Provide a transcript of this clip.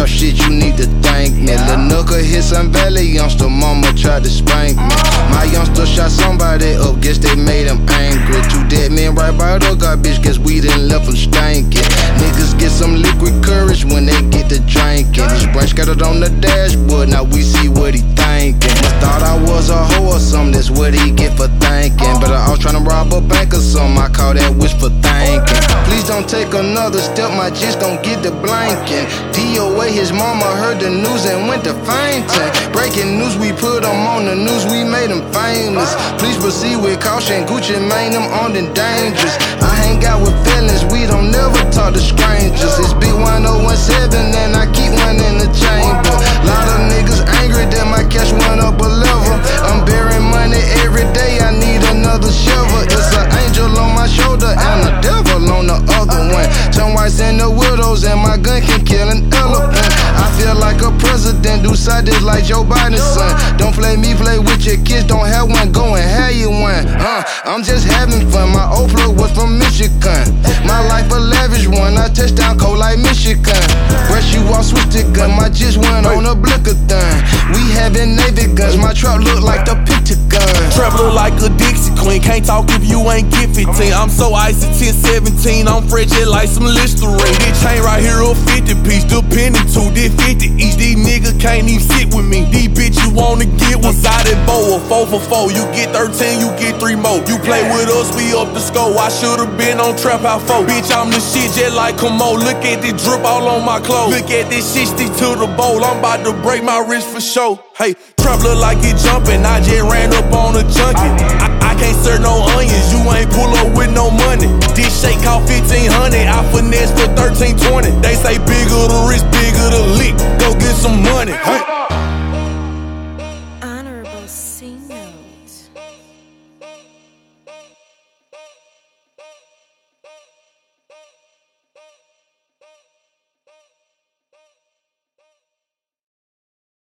trap shit, you need to thank me. Lil' Nooka hit some Valley youngster, mama tried to spank me. My youngster shot somebody up, guess they made him angry. 2 dead men right by the garbage, guess we done left them stankin'. Niggas get some liquid courage when they get to drinking. His brain scattered on the dashboard, now we see what he thinking. Must thought I was a hoe or something, that's what he get for thinking. But I was tryna rob a bank or something, I call that wish for thinking. Please don't take another step, my just gon' get the blanking. DOA, his mama heard the news and went to fainting. Breaking news, we put him on the news, we made him famous. Please proceed with caution, Gucci Mane, them on and dangerous. I hang out with felons, we don't never talk to strangers. It's Big 1017 and I keep one in the chamber. Lot of niggas angry that my cash went up a level. I'm burying money every day, I need another shovel. It's an angel on my shoulder and a devil on the other one. Some whites and the widows and my gun can kill an elephant. I feel like a president, do side this like Joe Biden's son. Don't play me, play with your kids, don't have one, go and have you one. I'm just having fun, my old plug was from Michigan. My life a lavish one, I touch down cold like Michigan. Brush you off, switch the gun, my just went on a blicker-thon. We having Navy guns, my trap look like the Pentagon. Trap look like a Dixie Queen, can't talk if you ain't get 15. I'm so icy 10-17, I'm frigid like some Listerine. This chain right here a 50 piece, depending to this 50 each. These niggas can't even sit with me. These bitch you wanna get was out at bow, 4 for 4. You get 13, you get 3 more. You play with us, we up the score. I should've been on Trap House 4. Bitch, I'm the shit just like come on. Look at the drip all on my clothes. Look at this shit stick to the bowl. I'm about to break my wrist for sure. Hey, trap look like it jumping. I just ran up on a junkie. I can't serve no onions. You ain't pull up with no money. This shake cost 1500. I finesse for 1320. They say bigger the wrist, bigger the lick. Go get some money. Hey.